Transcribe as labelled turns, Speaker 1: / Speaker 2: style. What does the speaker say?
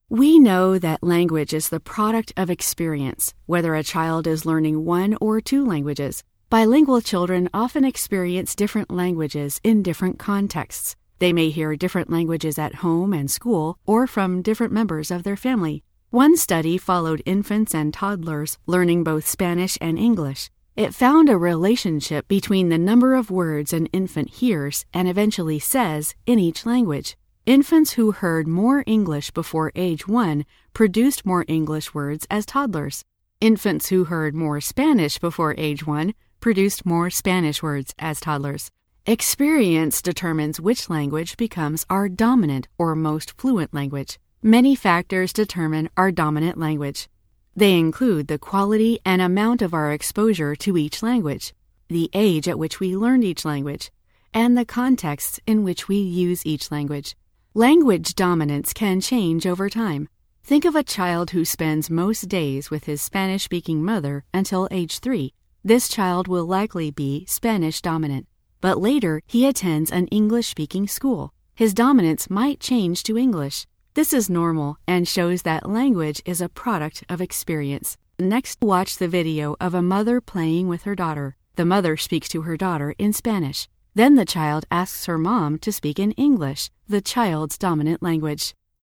Speaker 1: We know that language is the product of experience, whether a child is learning one or two languages. Bilingual children often experience different languages in different contexts. They may hear different languages at home and school or from different members of their family. One study followed infants and toddlers learning both Spanish and English. It found a relationship between the number of words an infant hears and eventually says in each language. Infants who heard more English before age 1 produced more English words as toddlers. Infants who heard more Spanish before age 1 produced more Spanish words as toddlers. Experience determines which language becomes our dominant or most fluent language. Many factors determine our dominant language. They include the quality and amount of our exposure to each language, the age at which we learned each language, and the contexts in which we use each language. Language dominance can change over time. Think of a child who spends most days with his Spanish-speaking mother until age 3. This child will likely be Spanish dominant, but later he attends an English-speaking school. His dominance might change to English. This is normal and shows that language is a product of experience. Next, watch the video of a mother playing with her daughter. The mother speaks to her daughter in Spanish. Then the child asks her mom to speak in English, the child's dominant language.